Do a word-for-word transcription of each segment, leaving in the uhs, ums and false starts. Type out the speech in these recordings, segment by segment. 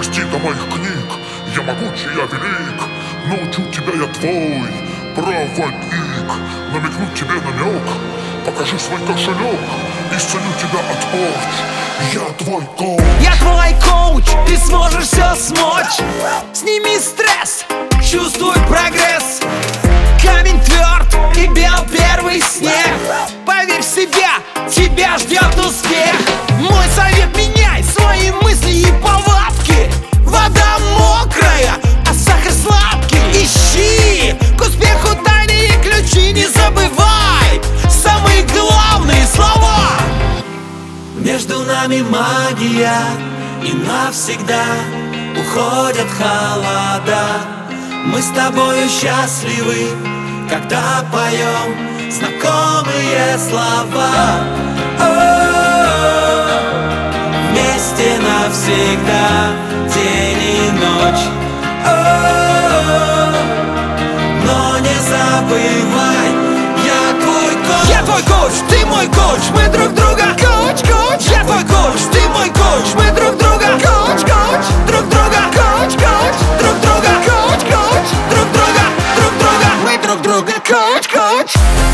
дорасти до моих книг. Я могучий, я велик, научу тебя я твой проводник. Намекну тебе намек, покажи свой кошелек, исцелю тебя от порч. Я твой коуч. Я твой коуч, ты сможешь все смочь. Сними стресс, чувствуй прогресс. Камень тверд и бел первый снег. Поверь в себя, тебя ждет успех. Мой совет: меняй свои мысли и повадки. Вода мокрая, а сахар сладкий. Ищи к успеху тайные ключи, не забывай самые главные слова. Между нами магия, и навсегда уходят холода. Мы с тобою счастливы, когда поем знакомые слова. О-о-о, вместе навсегда, день и ночь. О-о-о, но не забывай, я твой коуч. Я твой коуч, ты мой коуч, мы друг друга. Коуч, коуч, я твой коуч, ты мой коуч, мы друг друга. Коуч, коуч, друг друга. Коуч, коуч, друг друга. Коуч, коуч, друг друга, друг друга. Мы друг друга. Коуч, коуч.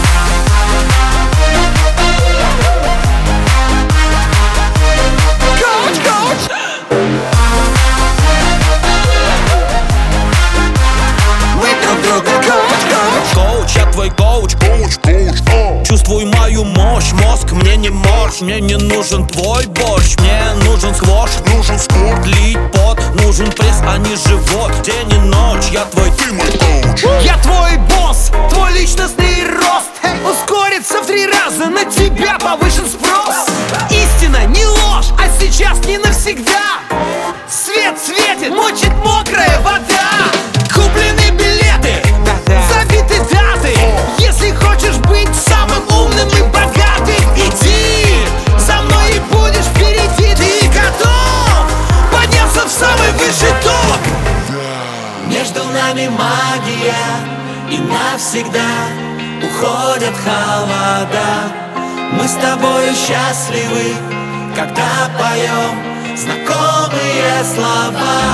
Коуч, коуч. Мы друг друга. Коуч, коуч. Коуч, я твой коуч. Коуч, коуч, а. Чувствуй мою мощь, мозг мне не морщ. Мне не нужен твой борщ, мне нужен сквош. Нужен спорт, Лить пот, нужен пресс, а не живот. День и ночь, я твой. ты мой коуч. Я твой босс, твой личностный рост. Ускорится в три раза, на тебя повышен спрос. Истина, не ложь, а сейчас не навсегда. Свет светит, мочит мокрая вода. Куплены билеты, забиты даты. Если хочешь быть самым умным и богатым, иди за мной и будешь впереди. Ты готов подняться в самый высший топ? Между нами магия, и навсегда уходят холода. Мы с тобою счастливы, когда поем знакомые слова.